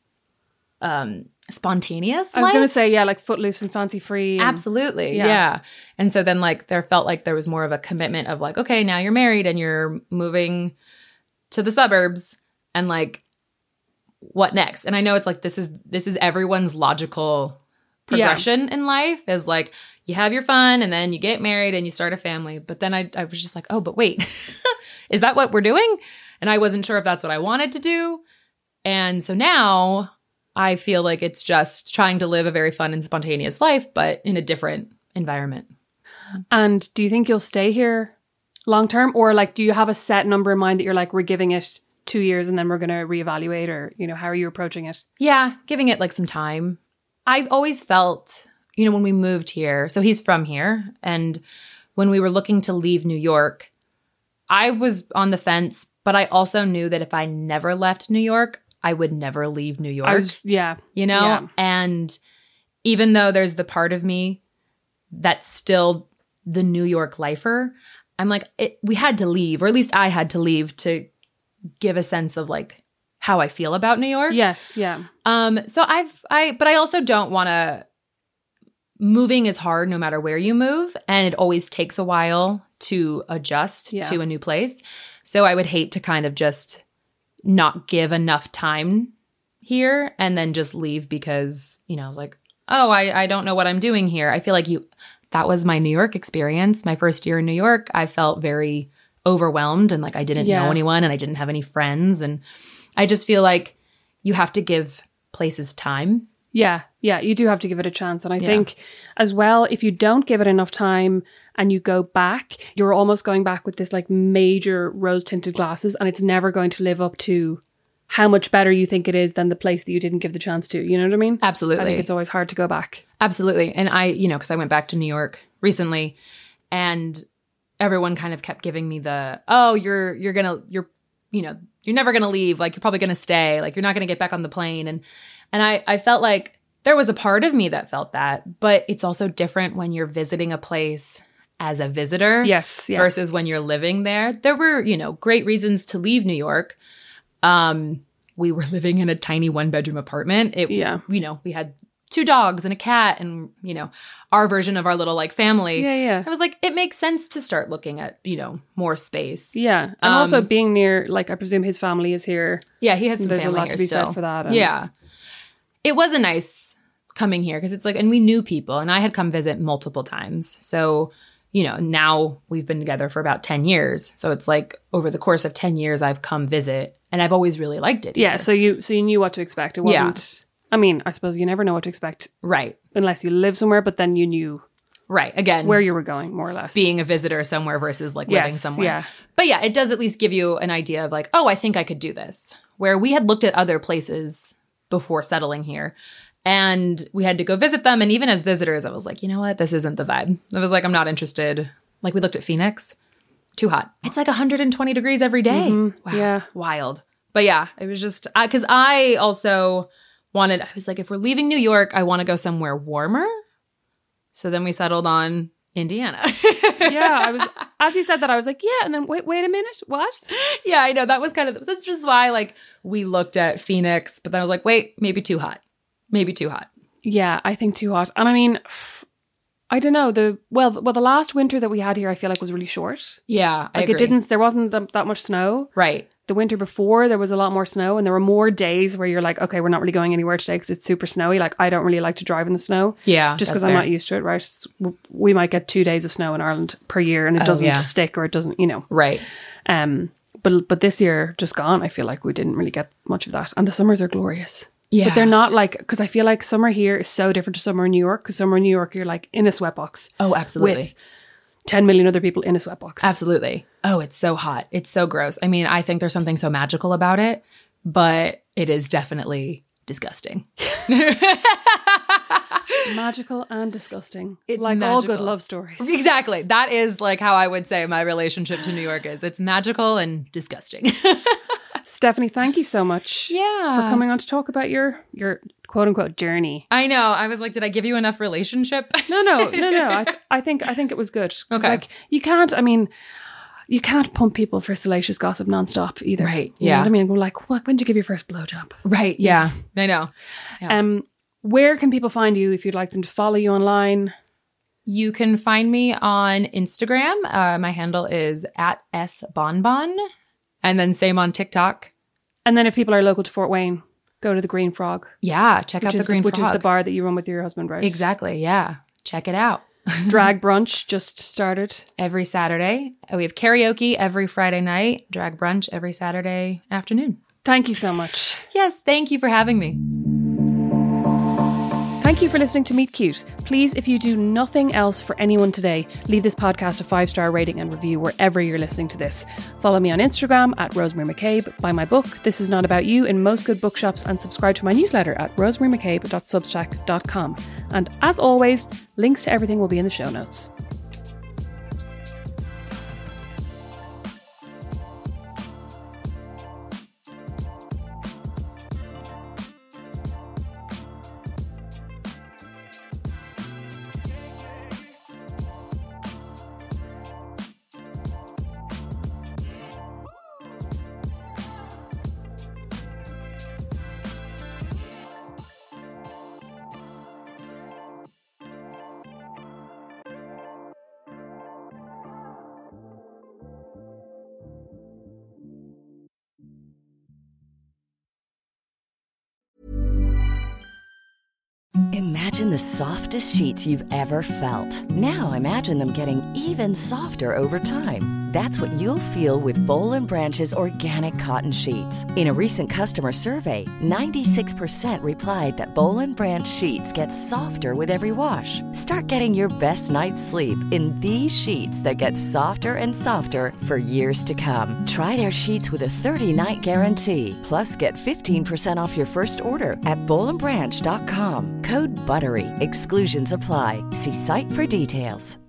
spontaneous life. I was going to say, yeah, like footloose and fancy free. Absolutely. Yeah. And so then like there felt like there was more of a commitment of like, okay, now you're married and you're moving to the suburbs, and like, what next? And I know it's like, this is everyone's logical progression in life, is like, you have your fun and then you get married and you start a family. But then I was just like, oh, but wait, is that what we're doing? And I wasn't sure if that's what I wanted to do. And so now I feel like it's just trying to live a very fun and spontaneous life, but in a different environment. And do you think you'll stay here long term? Or like, do you have a set number in mind that you're like, we're giving it 2 years and then we're going to reevaluate? Or, you know, how are you approaching it? Yeah, giving it like some time. I've always felt, you know, when we moved here, so he's from here, and when we were looking to leave New York, I was on the fence, but I also knew that if I never left New York, I would never leave New York. You know? Yeah. And even though there's the part of me that's still the New York lifer, I'm like, we had to leave, or at least I had to leave to give a sense of like how I feel about New York. Yes, yeah. So but I also don't want to, moving is hard no matter where you move, and it always takes a while to adjust to a new place. So I would hate to kind of just not give enough time here and then just leave because, you know, I was like, oh, I don't know what I'm doing here. I feel like that was my New York experience. My first year in New York, I felt very overwhelmed and like I didn't know anyone and I didn't have any friends. And I just feel like you have to give places time. Yeah, you do have to give it a chance. And I think as well, if you don't give it enough time and you go back, you're almost going back with this like major rose tinted glasses and it's never going to live up to how much better you think it is than the place that you didn't give the chance to. You know what I mean? Absolutely. I think it's always hard to go back. Absolutely. And I, you know, because I went back to New York recently and everyone kind of kept giving me the, oh, you're never going to leave. Like, you're probably going to stay. Like, you're not going to get back on the plane. And I felt like there was a part of me that felt that, but it's also different when you're visiting a place as a visitor versus when you're living there. There were, you know, great reasons to leave New York. We were living in a tiny 1-bedroom apartment. You know, we had 2 dogs and a cat and, you know, our version of our little like family. I was like, it makes sense to start looking at, you know, more space. Yeah. And also being near, like, I presume his family is here. Yeah, he has some There's family a lot to be still. said for that. Yeah. It was a nice coming here because it's like, and we knew people and I had come visit multiple times. So, you know, now we've been together for about 10 years. So it's like over the course of 10 years, I've come visit and I've always really liked it. Yeah. So you knew what to expect. It wasn't, I mean, I suppose you never know what to expect. Right. Unless you live somewhere, but then you knew. Right. Again, where you were going, more or less. Being a visitor somewhere versus like living somewhere. Yeah. But yeah, it does at least give you an idea of like, oh, I think I could do this. Where we had looked at other places before settling here. And we had to go visit them. And even as visitors, I was like, you know what? This isn't the vibe. I was like, I'm not interested. Like we looked at Phoenix. Too hot. It's like 120 degrees every day. Mm-hmm. Wow. Yeah. Wild. But yeah, it was just, because I also I was like, if we're leaving New York, I want to go somewhere warmer. So then we settled on Indiana. I was, as you said that, I was like, yeah. And then wait a minute. What? Yeah, I know. That's just why like we looked at Phoenix, but then I was like, wait, maybe too hot. Maybe too hot. Yeah, I think too hot. And I mean, I don't know. The last winter that we had here, I feel like was really short. Yeah, I agree. There wasn't that much snow. Right. The winter before, there was a lot more snow and there were more days where you're like, okay, we're not really going anywhere today because it's super snowy. Like, I don't really like to drive in the snow. Yeah. Just because I'm not used to it, right? We might get 2 days of snow in Ireland per year and it doesn't stick or it doesn't, you know. Right. But this year, just gone, I feel like we didn't really get much of that. And the summers are glorious. Yeah. But they're not like, because I feel like summer here is so different to summer in New York. Because summer in New York, you're like in a sweatbox. Oh, absolutely. With 10 million other people in a sweatbox. Absolutely. Oh, it's so hot. It's so gross. I mean, I think there's something so magical about it, but it is definitely disgusting. Magical and disgusting. It's like magical. all good love stories. Exactly. That is like how I would say my relationship to New York is. It's magical and disgusting. Stephanie, thank you so much for coming on to talk about your quote unquote journey. I know. I was like, did I give you enough relationship? No. I think it was good. Okay. Like you can't pump people for salacious gossip nonstop either. Right. You know what I mean? Go like, when did you give your first blowjob? Right. Yeah. I know. Yeah. Where can people find you if you'd like them to follow you online? You can find me on Instagram. My handle is @sbonbon. And then same on TikTok. And then if people are local to Fort Wayne, go to the Green Frog. Yeah, check out the Green Frog. Which is the bar that you run with your husband, right? Exactly, yeah. Check it out. Drag brunch just started. Every Saturday. We have karaoke every Friday night. Drag brunch every Saturday afternoon. Thank you so much. Yes, thank you for having me. Thank you for listening to Meet Cute. Please, if you do nothing else for anyone today, leave this podcast a 5-star rating and review wherever you're listening to this. Follow me on Instagram @RosemaryMcCabe, buy my book, This Is Not About You, in most good bookshops, and subscribe to my newsletter at rosemarymccabe.substack.com. And as always, links to everything will be in the show notes. Imagine the softest sheets you've ever felt. Now imagine them getting even softer over time. That's what you'll feel with Boll & Branch's organic cotton sheets. In a recent customer survey, 96% replied that Boll & Branch sheets get softer with every wash. Start getting your best night's sleep in these sheets that get softer and softer for years to come. Try their sheets with a 30-night guarantee. Plus, get 15% off your first order at bollandbranch.com. Code BUTTERY. Exclusions apply. See site for details.